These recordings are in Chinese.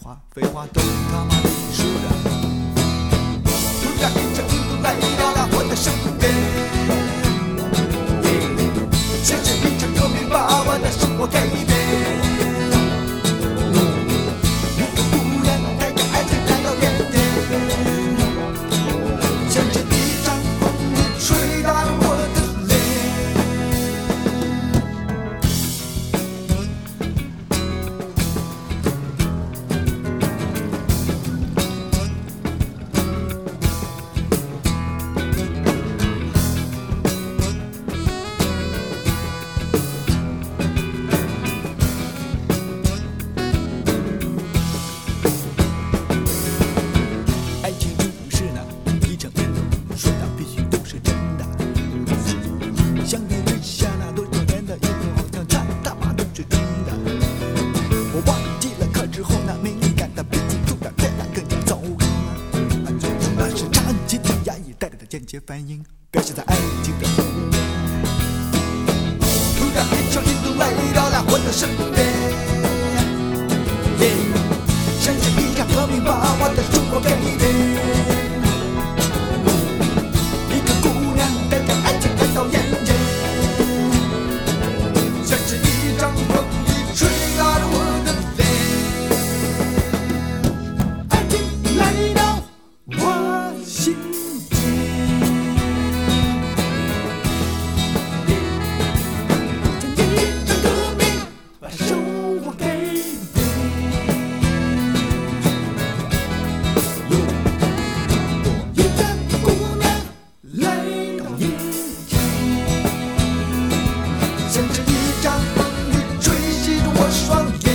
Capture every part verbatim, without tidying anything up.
话，废话都他妈的说着。突然一场运动来到了我的身边，像是一场革命把我的生活改变。一个姑娘带着爱情来到眼前，像是一场风雨吹打着我的脸。爱情就是那一场运动，说的必须都是真的。相比之下，那多少年的运动好像全他妈都是真的。我忘记了可之后那敏感的鼻子突然变得更加糟糕。那是长期的压抑带来的间接反应，表现在爱情的后面。突然一场运动来到了我的身边，像是一场革命把我的生活改变。一个姑娘带着爱情来到眼前，像是一场风雨吹打着我的脸。爱情来到我心间，像一场革命把生活改变。一个姑娘来到眼前，像是一场风雨吹熄着我双眼。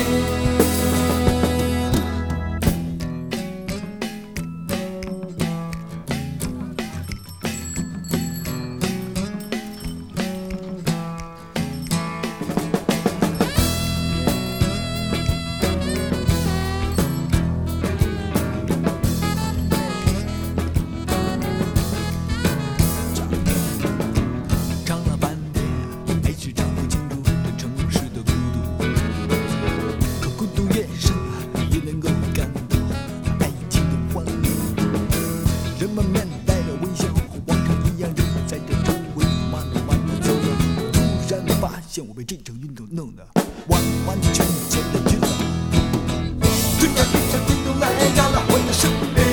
唱了半天，还是唱不清楚这城市的孤独。可孤独越深，也能够感到爱情的欢乐。人们面带着微笑，和往常一样，人在这周围慢慢的走了。突然发现我被这场运动弄得完完全全的晕了。突然一场运动来到了我的身边，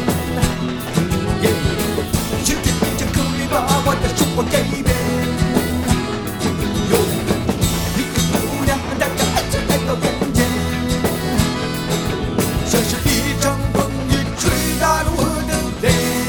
像是一场革命把我的生活改变。一个姑娘带着爱情来到眼前，像是一场风雨吹打着我的脸。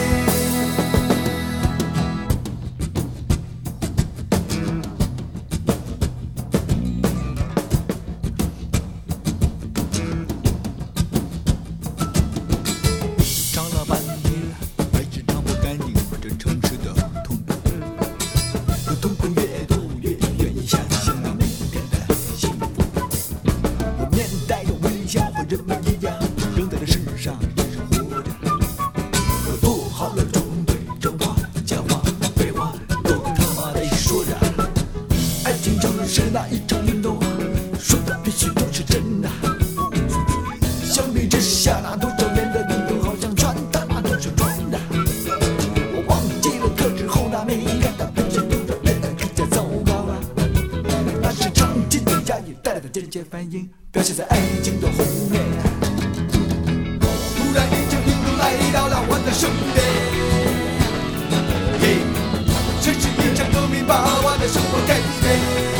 唱了半天，还是唱不干净这城市的痛苦。可痛苦越多，越愿意想象那明天的幸福。我面带着微笑，和人们一样，仍在这世上只是活着。我做好了准备，真话假话废话都他妈的说着。爱情就是那一场运动，说的必须都是真的。相比之下，那多少年的运动好像全他妈都是装的。我忘记了可之后那敏感的表现，突然变得更加糟糕了。那是长期的压抑带来的间接反应，表现在爱情的后面。突然一场运动来到了我的身边，像是一场革命把我的生活改变。